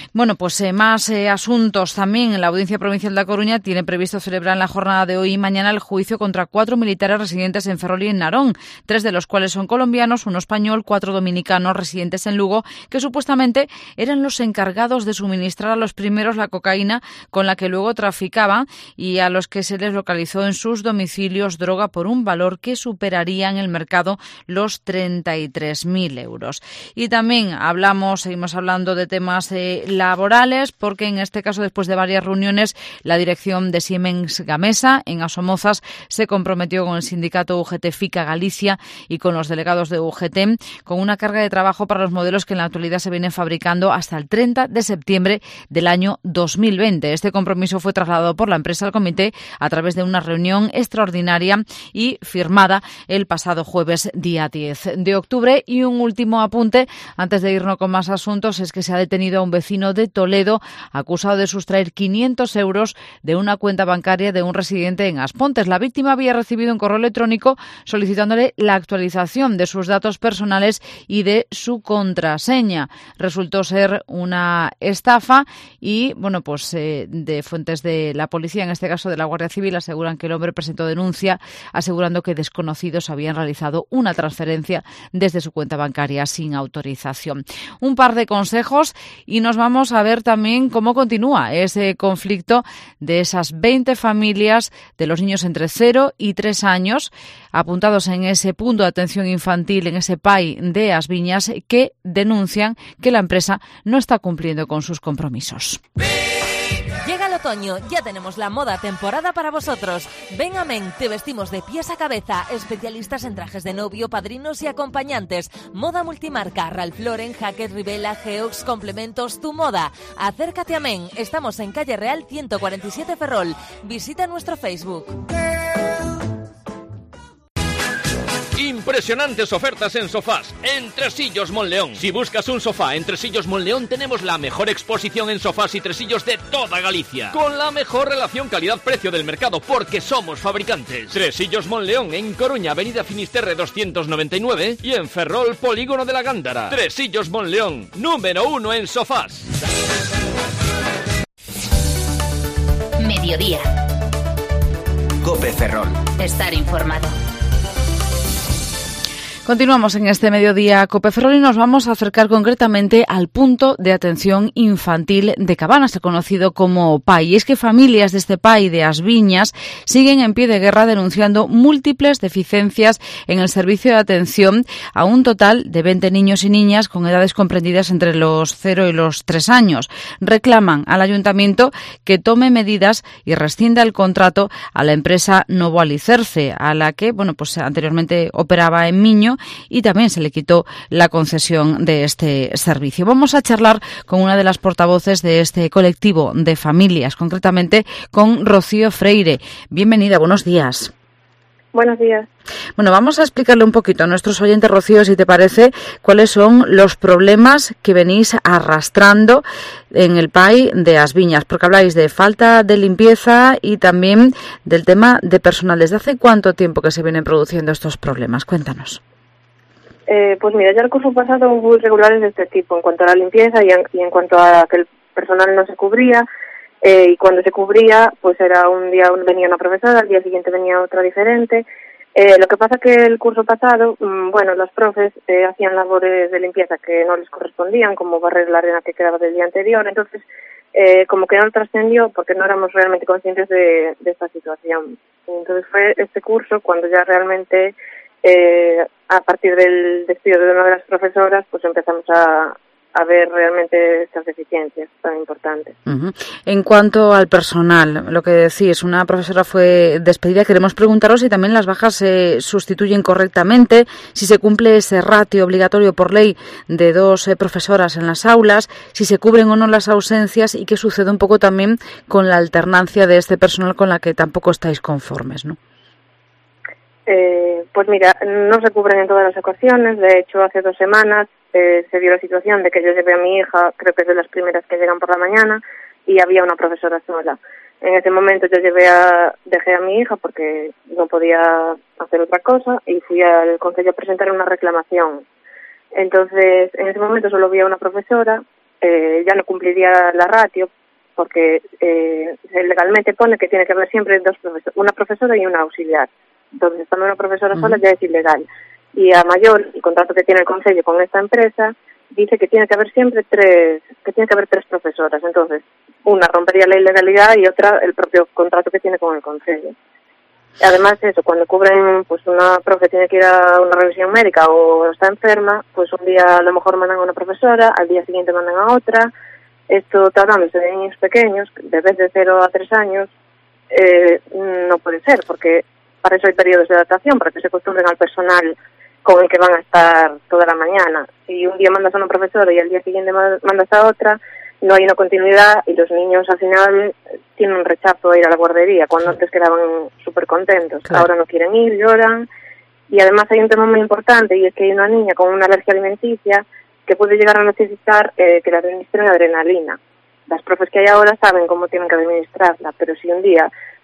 Más asuntos también. La Audiencia Provincial de La Coruña tiene previsto celebrar en la jornada de hoy y mañana el juicio contra 4 militares residentes en Ferrol y en Narón, 3 de los cuales son colombianos, 1 español, 4 dominicanos residentes en Lugo, que supuestamente eran los encargados de suministrar a los primeros la cocaína con la que luego traficaban y a los que se les localizó en sus domicilios droga por un valor que superaría en el mercado los 33.000 euros. Y también seguimos hablando de temas laborales, porque en este caso, después de varias reuniones, la dirección de Siemens Gamesa en Asomozas se comprometió con el sindicato UGT-FICA Galicia y con los delegados de UGT con una carga de trabajo para los modelos que en la actualidad se vienen fabricando hasta el 30 de septiembre del año 2020. Este compromiso fue trasladado por la empresa al comité a través de una reunión extraordinaria y firmada el pasado jueves, día 10 de octubre. Y un último apunte, antes de irnos con más asuntos, es que se ha detenido a un vecino de Toledo acusado de sustraer 500 euros de una cuenta bancaria de un residente en Aspontes. La víctima había recibido un correo electrónico solicitándole la actualización de sus datos personales y de su contraseña. Resultó ser una estafa y, bueno, pues de fuentes de la policía, en este caso de la Guardia Civil, aseguran que el hombre presentó denuncia asegurando que desconocidos habían realizado una transferencia desde su cuenta bancaria sin autorización. Un par de consejos y nos vamos a ver también cómo continúa ese conflicto de esas 20 familias de los niños entre 0 y 3 años apuntados en ese punto de atención infantil, en ese PAI de As Viñas, que denuncian que la empresa no está cumpliendo con sus compromisos. Llega el otoño, ya tenemos la moda temporada para vosotros. Ven a Men, te vestimos de pies a cabeza, especialistas en trajes de novio, padrinos y acompañantes. Moda multimarca, Ralph Lauren, Hackett, Rivella, Geox, complementos, tu moda. Acércate a Men, estamos en Calle Real 147 Ferrol. Visita nuestro Facebook. Impresionantes ofertas en sofás en Tresillos Monleón. Si buscas un sofá en Tresillos Monleón, tenemos la mejor exposición en sofás y tresillos de toda Galicia, con la mejor relación calidad-precio del mercado, porque somos fabricantes. Tresillos Monleón, en Coruña, Avenida Finisterre 299, y en Ferrol, Polígono de la Gándara. Tresillos Monleón, número 1 en sofás. Mediodía. COPE Ferrol. Estar informado. Continuamos en este mediodía COPE Ferrol y nos vamos a acercar concretamente al punto de atención infantil de Cabanas, conocido como PAI. Y es que familias de este PAI de As Viñas siguen en pie de guerra denunciando múltiples deficiencias en el servicio de atención a un total de 20 niños y niñas con edades comprendidas entre los 0 y los 3 años. Reclaman al ayuntamiento que tome medidas y rescinda el contrato a la empresa Novo Alicerce, a la que, bueno, pues anteriormente operaba en Miño, y también se le quitó la concesión de este servicio. Vamos a charlar con una de las portavoces de este colectivo de familias, concretamente con Rocío Freire. Bienvenida, buenos días. Buenos días. Bueno, vamos a explicarle un poquito a nuestros oyentes, Rocío, si te parece, cuáles son los problemas que venís arrastrando en el PAI de As Viñas, porque habláis de falta de limpieza y también del tema de personal. ¿Desde hace cuánto tiempo que se vienen produciendo estos problemas? Cuéntanos. Pues mira, ya el curso pasado hubo irregulares de este tipo, en cuanto a la limpieza y en cuanto a que el personal no se cubría, y cuando se cubría, pues era un día venía una profesora, al día siguiente venía otra diferente. Lo que pasa que el curso pasado, bueno, los profes hacían labores de limpieza que no les correspondían, como barrer la arena que quedaba del día anterior, entonces como que no trascendió porque no éramos realmente conscientes de esta situación. Entonces fue este curso cuando ya realmente a partir del despido de una de las profesoras, pues empezamos a ver realmente estas deficiencias tan importantes. Uh-huh. En cuanto al personal, lo que decís, una profesora fue despedida. Queremos preguntaros si también las bajas se sustituyen correctamente, si se cumple ese ratio obligatorio por ley de 2 profesoras en las aulas, si se cubren o no las ausencias y qué sucede un poco también con la alternancia de este personal con la que tampoco estáis conformes, ¿no? Pues mira, no se cubren en todas las ocasiones. De hecho, hace 2 semanas se dio la situación de que yo llevé a mi hija, creo que es de las primeras que llegan por la mañana, y había una profesora sola. En ese momento yo dejé a mi hija porque no podía hacer otra cosa y fui al consejo a presentar una reclamación. Entonces, en ese momento solo había una profesora, ya no cumpliría la ratio porque legalmente pone que tiene que haber siempre 2 profesores, una profesora y una auxiliar. Entonces, estando una profesora sola ya es ilegal. Y a mayor, el contrato que tiene el consejo con esta empresa dice que tiene que haber siempre 3 profesoras. Entonces, una rompería la ilegalidad y otra el propio contrato que tiene con el consejo. Además, eso, cuando cubren, pues una profe tiene que ir a una revisión médica o está enferma, pues un día a lo mejor mandan a una profesora, al día siguiente mandan a otra. Esto, tratándose de niños pequeños, de vez de 0 a 3 años, no puede ser, porque para eso hay periodos de adaptación, para que se acostumbren al personal con el que van a estar toda la mañana. Si un día mandas a una profesora y al día siguiente mandas a otra, no hay una continuidad y los niños al final tienen un rechazo a ir a la guardería, cuando antes quedaban súper contentos. Claro. Ahora no quieren ir, lloran. Y además hay un tema muy importante, y es que hay una niña con una alergia alimenticia que puede llegar a necesitar que le administren adrenalina. Las profes que hay ahora saben cómo tienen que administrarla, pero si un día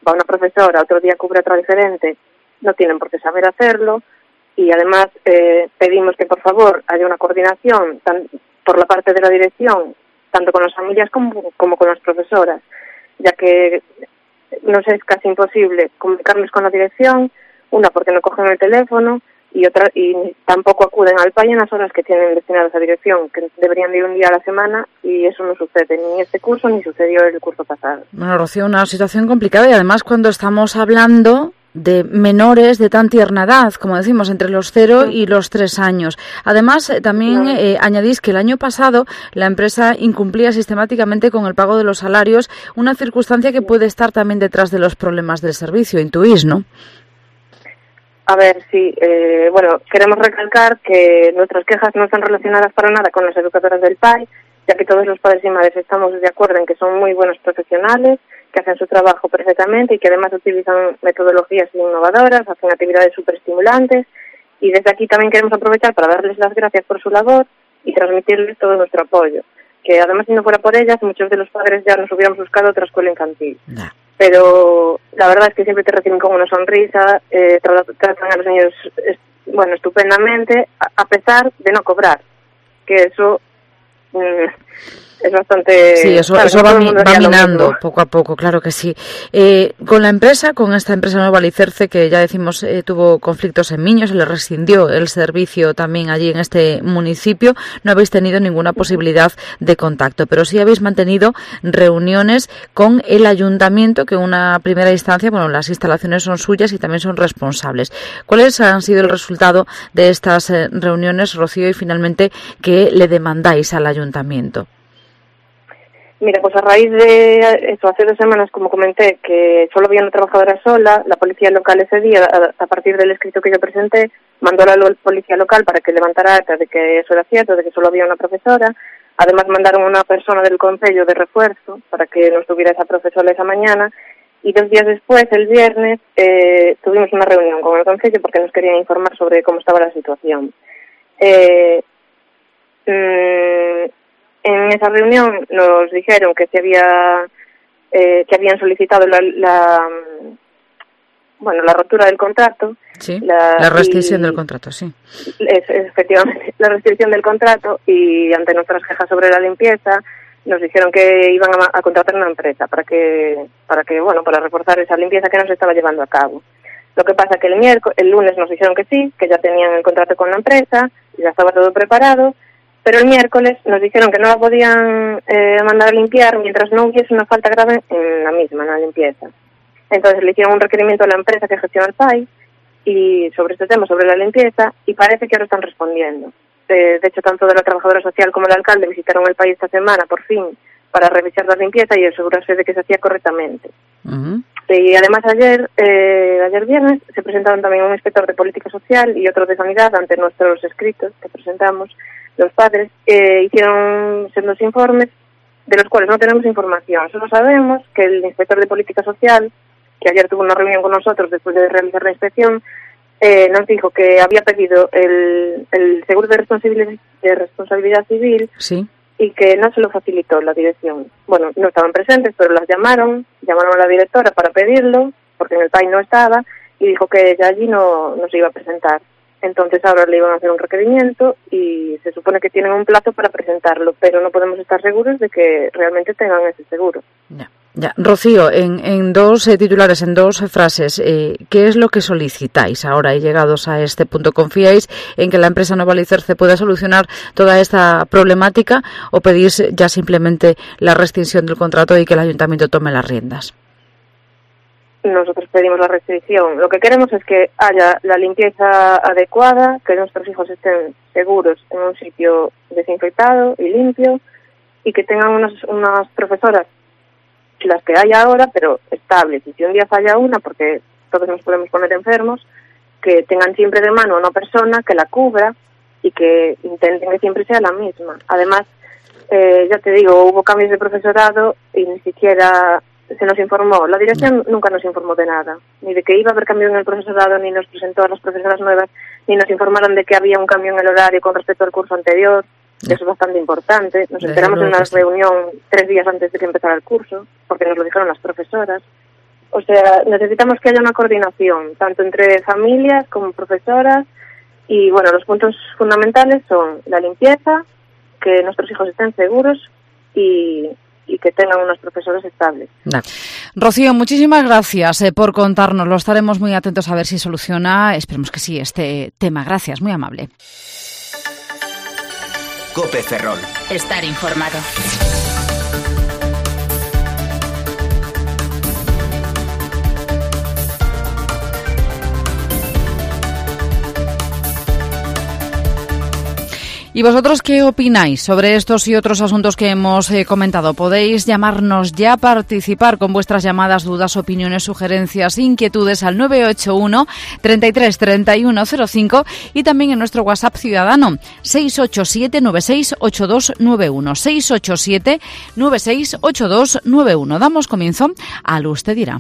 va una profesora, otro día cubre otra diferente, no tienen por qué saber hacerlo, y además pedimos que por favor haya una coordinación por la parte de la dirección, tanto con las familias como con las profesoras, ya que nos es casi imposible comunicarnos con la dirección, una porque no cogen el teléfono y otra y tampoco acuden al PAI en las horas que tienen destinadas a dirección, que deberían de ir un día a la semana, y eso no sucede ni este curso ni sucedió el curso pasado. Bueno, Rocío, una situación complicada, y además cuando estamos hablando de menores de tan tierna edad, como decimos, entre los 0 y los 3 años. Además, también añadís que el año pasado la empresa incumplía sistemáticamente con el pago de los salarios, una circunstancia que puede estar también detrás de los problemas del servicio, intuís, ¿no? A ver, sí. Bueno, queremos recalcar que nuestras quejas no están relacionadas para nada con las educadoras del PAI, ya que todos los padres y madres estamos de acuerdo en que son muy buenos profesionales, que hacen su trabajo perfectamente y que además utilizan metodologías innovadoras, hacen actividades súper estimulantes, y desde aquí también queremos aprovechar para darles las gracias por su labor y transmitirles todo nuestro apoyo, que además si no fuera por ellas muchos de los padres ya nos hubiéramos buscado otra escuela infantil. Pero la verdad es que siempre te reciben con una sonrisa, tratan a los niños estupendamente, a pesar de no cobrar, que eso es bastante... Sí, eso va minando poco a poco, claro que sí. Con la empresa, con esta empresa Nueva Alicerce, que ya decimos tuvo conflictos en Miño, se le rescindió el servicio también allí en este municipio, no habéis tenido ninguna posibilidad de contacto, pero sí habéis mantenido reuniones con el ayuntamiento, que en una primera instancia, bueno, las instalaciones son suyas y también son responsables. ¿Cuáles han sido el resultado de estas reuniones, Rocío, y finalmente qué le demandáis al ayuntamiento? Mira, pues a raíz de eso, hace 2 semanas, como comenté, que solo había una trabajadora sola, la policía local ese día, a partir del escrito que yo presenté, mandó a la policía local para que levantara acta de que eso era cierto, de que solo había una profesora. Además mandaron una persona del concello de refuerzo para que no estuviera esa profesora esa mañana, y 2 días después, el viernes, tuvimos una reunión con el concello porque nos querían informar sobre cómo estaba la situación. En esa reunión nos dijeron que se había que habían solicitado la rotura del contrato. Sí, la rescisión del contrato, sí. Efectivamente, la rescisión del contrato, y ante nuestras quejas sobre la limpieza nos dijeron que iban a contratar una empresa para reforzar esa limpieza que no se estaba llevando a cabo. Lo que pasa que el lunes nos dijeron que sí, que ya tenían el contrato con la empresa, y ya estaba todo preparado. Pero el miércoles nos dijeron que no la podían mandar a limpiar mientras no hubiese una falta grave en la limpieza. Entonces le hicieron un requerimiento a la empresa que gestiona el PAI y sobre este tema, sobre la limpieza, y parece que ahora están respondiendo. De hecho, tanto de la trabajadora social como el alcalde visitaron el PAI esta semana, por fin, para revisar la limpieza y asegurarse de que se hacía correctamente. Uh-huh. Y además ayer viernes, se presentaron también un inspector de política social y otro de sanidad ante nuestros escritos que presentamos. Los padres hicieron sendos informes de los cuales no tenemos información. Solo sabemos que el inspector de política social, que ayer tuvo una reunión con nosotros después de realizar la inspección, nos dijo que había pedido el seguro de responsabilidad civil, sí, y que no se lo facilitó la dirección. Bueno, no estaban presentes, pero las llamaron a la directora para pedirlo, porque en el PAI no estaba, y dijo que ella allí no se iba a presentar. Entonces ahora le iban a hacer un requerimiento y se supone que tienen un plazo para presentarlo, pero no podemos estar seguros de que realmente tengan ese seguro. Ya. Rocío, en 2 titulares, en 2 frases, ¿qué es lo que solicitáis ahora y llegados a este punto? ¿Confiáis en que la empresa Nueva Alicerce pueda solucionar toda esta problemática o pedís ya simplemente la rescisión del contrato y que el ayuntamiento tome las riendas? Nosotros pedimos la restricción. Lo que queremos es que haya la limpieza adecuada, que nuestros hijos estén seguros en un sitio desinfectado y limpio, y que tengan unas profesoras, las que hay ahora, pero estables. Y si un día falla una, porque todos nos podemos poner enfermos, que tengan siempre de mano a una persona que la cubra y que intenten que siempre sea la misma. Además, ya te digo, hubo cambios de profesorado y ni siquiera se nos informó. La dirección nunca nos informó de nada, ni de que iba a haber cambio en el profesorado, ni nos presentó a las profesoras nuevas, ni nos informaron de que había un cambio en el horario con respecto al curso anterior. Eso es bastante importante. Nos enteramos en una reunión 3 días antes de que empezara el curso, porque nos lo dijeron las profesoras. O sea, necesitamos que haya una coordinación, tanto entre familias como profesoras, y bueno, los puntos fundamentales son la limpieza, que nuestros hijos estén seguros y que tengan unos profesores estables. Rocío, muchísimas gracias por contárnoslo. Estaremos muy atentos a ver si soluciona, esperemos que sí, este tema. Gracias, muy amable. COPE Ferrol. Estar informado. ¿Y vosotros qué opináis sobre estos y otros asuntos que hemos comentado? Podéis llamarnos ya, participar con vuestras llamadas, dudas, opiniones, sugerencias, inquietudes al 981 33 31 05 y también en nuestro WhatsApp ciudadano 687 96 8291 687 96 8291. Damos comienzo a Lo Usted Dirá.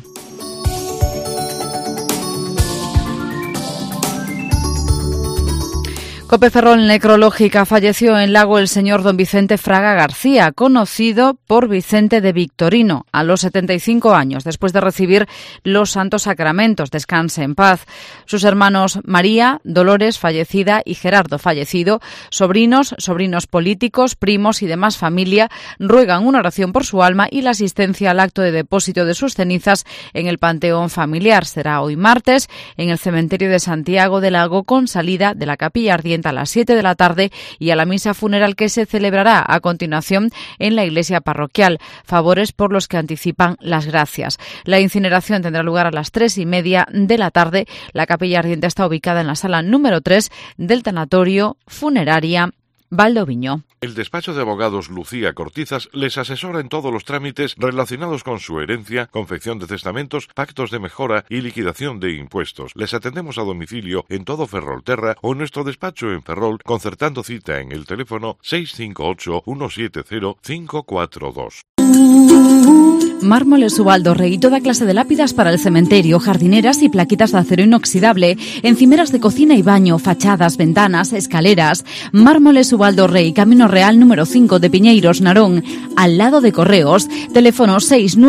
COPE Ferrol Necrológica. Falleció en Lago el señor don Vicente Fraga García, conocido por Vicente de Victorino, a los 75 años, después de recibir los santos sacramentos. Descanse en paz. Sus hermanos María, Dolores, fallecida, y Gerardo, fallecido, sobrinos políticos, primos y demás familia, ruegan una oración por su alma y la asistencia al acto de depósito de sus cenizas en el panteón familiar. Será hoy martes en el cementerio de Santiago del Lago, con salida de la capilla ardiente a las 7 de la tarde y a la misa funeral que se celebrará a continuación en la iglesia parroquial. Favores por los que anticipan las gracias. La incineración tendrá lugar a las 3:30 de la tarde. La capilla ardiente está ubicada en la sala número 3 del tanatorio funeraria Valdoviño. El despacho de abogados Lucía Cortizas les asesora en todos los trámites relacionados con su herencia, confección de testamentos, pactos de mejora y liquidación de impuestos. Les atendemos a domicilio en todo Ferrolterra o en nuestro despacho en Ferrol, concertando cita en el teléfono 658 170 542. Mármoles Ubaldo Rey, toda clase de lápidas para el cementerio, jardineras y plaquitas de acero inoxidable, encimeras de cocina y baño, fachadas, ventanas, escaleras. Mármoles Ubaldo Rey, Camino Real número 5 de Piñeiros, Narón, al lado de Correos. Teléfono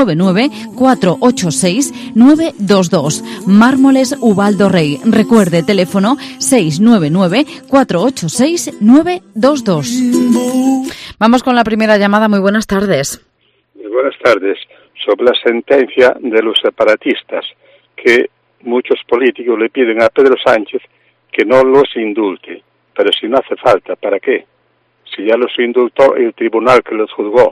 699-486-922. Mármoles Ubaldo Rey. Recuerde, teléfono 699-486-922. Vamos con la primera llamada. Muy buenas tardes. Buenas tardes. Sobre la sentencia de los separatistas, que muchos políticos le piden a Pedro Sánchez que no los indulte. Pero si no hace falta, ¿para qué? Si ya los indultó el tribunal que los juzgó.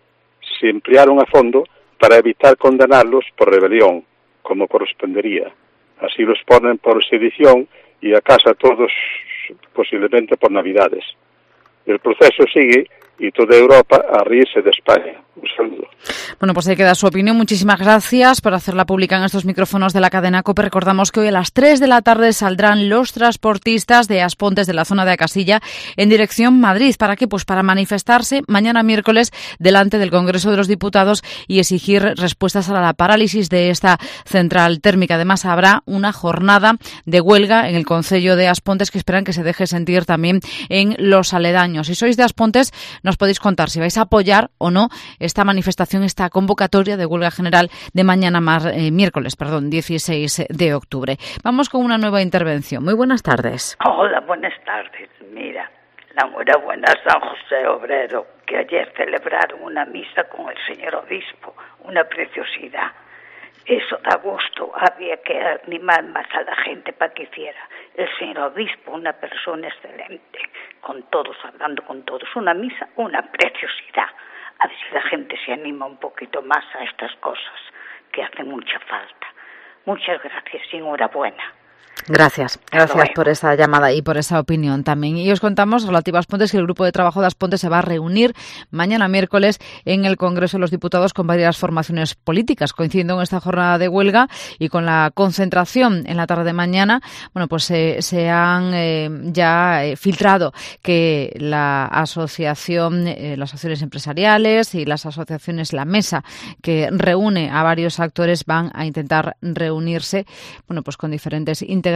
Se emplearon a fondo para evitar condenarlos por rebelión, como correspondería. Así los ponen por sedición y a casa todos, posiblemente por Navidades. El proceso sigue y toda Europa a reírse de España. Un saludo. Bueno, pues ahí queda su opinión. Muchísimas gracias por hacerla pública en estos micrófonos de la cadena COPE. Recordamos que hoy a las 3 de la tarde saldrán los transportistas de Aspontes de la zona de Acasilla en dirección Madrid. ¿Para qué? Pues para manifestarse mañana miércoles delante del Congreso de los Diputados y exigir respuestas a la parálisis de esta central térmica. Además, habrá una jornada de huelga en el concello de Aspontes que esperan que se deje sentir también en los aledaños. Si sois de Aspontes, nos podéis contar si vais a apoyar o no esta manifestación, esta convocatoria de huelga general de mañana miércoles 16 de octubre. Vamos con una nueva intervención. Muy buenas tardes. Hola, buenas tardes. Mira, la enhorabuena a San José Obrero, que ayer celebraron una misa con el señor obispo, una preciosidad. Eso da gusto, había que animar más a la gente para que hiciera. El señor obispo, una persona excelente, con todos, hablando con todos, una misa, una preciosidad. A ver si la gente se anima un poquito más a estas cosas, que hacen mucha falta. Muchas gracias y enhorabuena. Gracias por esa llamada y por esa opinión también. Y os contamos, relativo a Aspontes, que el Grupo de Trabajo de Aspontes se va a reunir mañana miércoles en el Congreso de los Diputados con varias formaciones políticas, coincidiendo en esta jornada de huelga y con la concentración en la tarde de mañana. Bueno, pues se han ya filtrado que las asociaciones empresariales y las asociaciones, la mesa que reúne a varios actores, van a intentar reunirse, bueno, pues con diferentes integrantes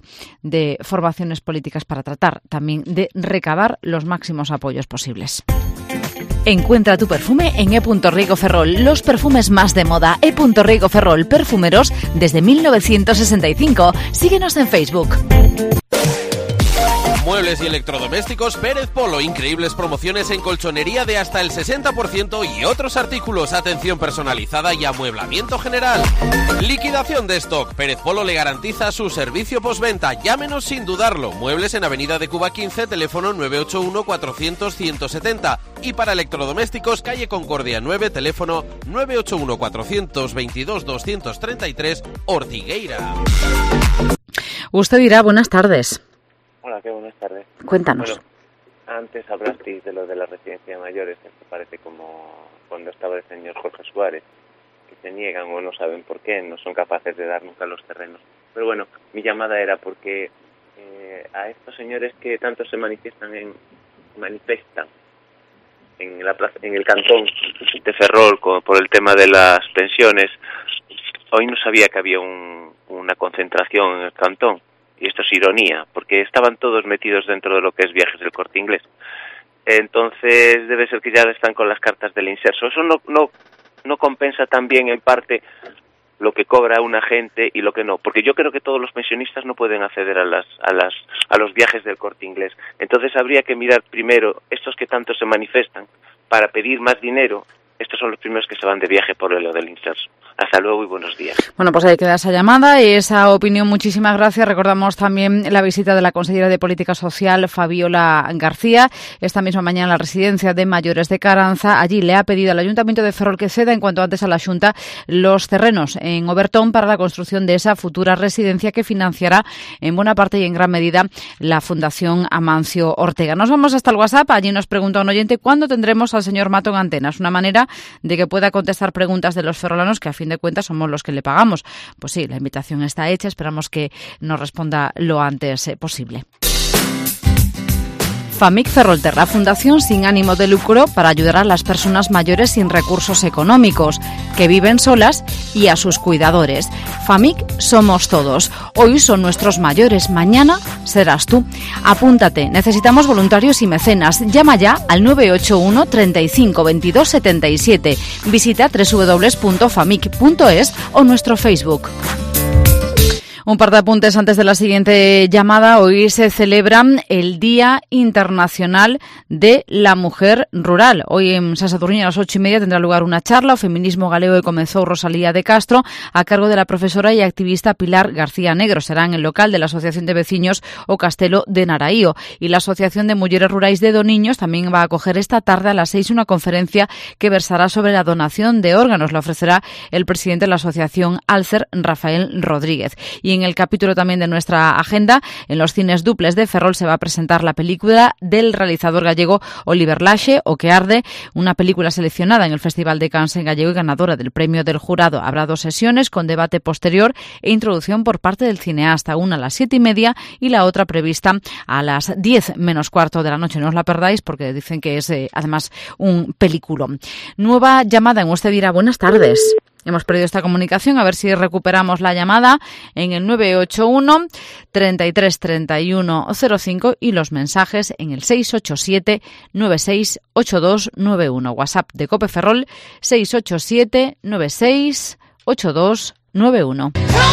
de formaciones políticas para tratar también de recabar los máximos apoyos posibles. Encuentra tu perfume en E.Riego Ferrol, los perfumes más de moda. E.Riego Ferrol, perfumeros desde 1965. Síguenos en Facebook. Muebles y electrodomésticos Pérez Polo. Increíbles promociones en colchonería de hasta el 60% y otros artículos. Atención personalizada y amueblamiento general. Liquidación de stock. Pérez Polo le garantiza su servicio postventa. Llámenos sin dudarlo. Muebles en Avenida de Cuba 15, teléfono 981-400-170. Y para electrodomésticos, calle Concordia 9, teléfono 981-422-233, Ortigueira. Usted dirá, buenas tardes. Hola, qué buenas tardes. Cuéntanos. Bueno, antes hablasteis de lo de la residencia de mayores, esto parece como cuando estaba el señor Jorge Suárez, que se niegan o no saben por qué, no son capaces de dar nunca los terrenos. Pero bueno, mi llamada era porque a estos señores que tanto se manifestan en la plaza, en el cantón de Ferrol por el tema de las pensiones, hoy no sabía que había una concentración en el cantón. Y esto es ironía, porque estaban todos metidos dentro de lo que es Viajes del Corte Inglés. Entonces debe ser que ya están con las cartas del inserso. Eso no compensa también en parte lo que cobra una gente y lo que no, porque yo creo que todos los pensionistas no pueden acceder a los Viajes del Corte Inglés. Entonces habría que mirar primero estos que tanto se manifestan para pedir más dinero. Estos son los primeros que se van de viaje por lo del inserso. Hasta luego y buenos días. Bueno, pues ahí queda esa llamada y esa opinión. Muchísimas gracias. Recordamos también la visita de la consellera de Política Social, Fabiola García, esta misma mañana en la residencia de mayores de Caranza. Allí le ha pedido al Ayuntamiento de Ferrol que ceda en cuanto antes a la Xunta los terrenos en Obertón para la construcción de esa futura residencia que financiará en buena parte y en gran medida la Fundación Amancio Ortega. Nos vamos hasta el WhatsApp. Allí nos pregunta un oyente cuándo tendremos al señor Mato en antenas. Una manera de que pueda contestar preguntas de los ferrolanos, que a fin de cuentas somos los que le pagamos. Pues sí, la invitación está hecha, esperamos que nos responda lo antes posible. FAMIC Ferrolterra, fundación sin ánimo de lucro para ayudar a las personas mayores sin recursos económicos, que viven solas y a sus cuidadores. FAMIC somos todos. Hoy son nuestros mayores, mañana serás tú. Apúntate, necesitamos voluntarios y mecenas. Llama ya al 981 35 22 77. Visita www.famic.es o nuestro Facebook. Un par de apuntes antes de la siguiente llamada. Hoy se celebra el Día Internacional de la Mujer Rural. Hoy en San Sadurniño a las 8:30 tendrá lugar una charla o feminismo galego que comenzó Rosalía de Castro a cargo de la profesora y activista Pilar García Negro. Será en el local de la Asociación de Veciños o Castelo de Naraío. Y la Asociación de Mulleres Rurais de Doniños también va a acoger esta tarde a las 6 una conferencia que versará sobre la donación de órganos. La ofrecerá el presidente de la Asociación Alcer, Rafael Rodríguez. Y en el capítulo también de nuestra agenda, en los cines duples de Ferrol se va a presentar la película del realizador gallego Oliver Laxe, O que arde, una película seleccionada en el Festival de Cannes en gallego y ganadora del premio del jurado. Habrá 2 sesiones con debate posterior e introducción por parte del cineasta, una a las 7:30 y la otra prevista a las 10 menos cuarto de la noche. No os la perdáis porque dicen que es además un peliculón. Nueva llamada en Usted dirá, buenas tardes. Hemos perdido esta comunicación, a ver si recuperamos la llamada en el 981 33 31 05 y los mensajes en el 687 96 82 91. WhatsApp de Cope Ferrol 687 96 82 91.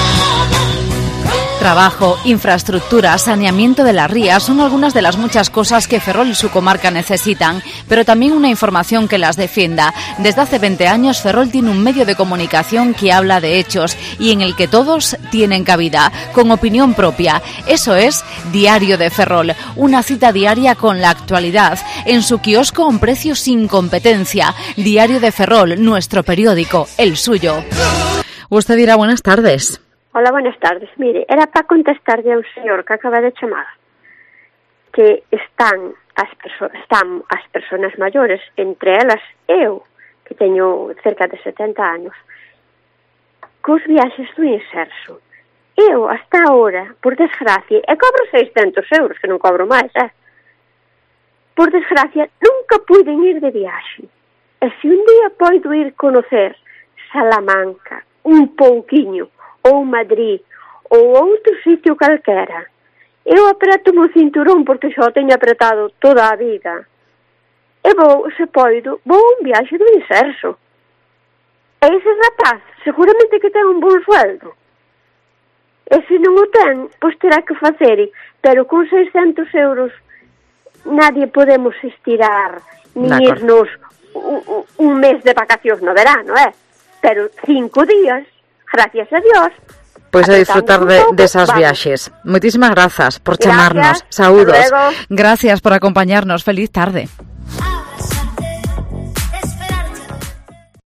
Trabajo, infraestructura, saneamiento de las rías son algunas de las muchas cosas que Ferrol y su comarca necesitan, pero también una información que las defienda. Desde hace 20 años Ferrol tiene un medio de comunicación que habla de hechos y en el que todos tienen cabida, con opinión propia. Eso es Diario de Ferrol, una cita diaria con la actualidad, en su kiosco a un precio sin competencia. Diario de Ferrol, nuestro periódico, el suyo. Usted dirá, buenas tardes. Hola, buenas tardes. Mire, era para contestarle a un señor que acaba de chamar que están as persoas maiores, entre elas eu, que teño cerca de 70 anos, cos viaxes do inserso. Eu, hasta ahora, por desgracia, e cobro 600 euros, que non cobro máis, por desgracia, nunca puiden ir de viaxe. E se un día podo ir conocer Salamanca, un pouquiño, ou Madrid, ou outro sitio calquera, eu apreto o cinturón porque xa o teño apretado toda a vida. e vou, se poido, vou a un viaxe do inserso. E ese rapaz seguramente que ten un bon sueldo. E se non o ten, pois terá que facer, pero con 600 euros nadie podemos estirar ni irnos un mes de vacacións no verano, pero 5 días, gracias a Dios. Pois a disfrutar de esas viaxes. Moitísimas grazas por chamarnos. Saúdos. Gracias por acompañarnos. Feliz tarde.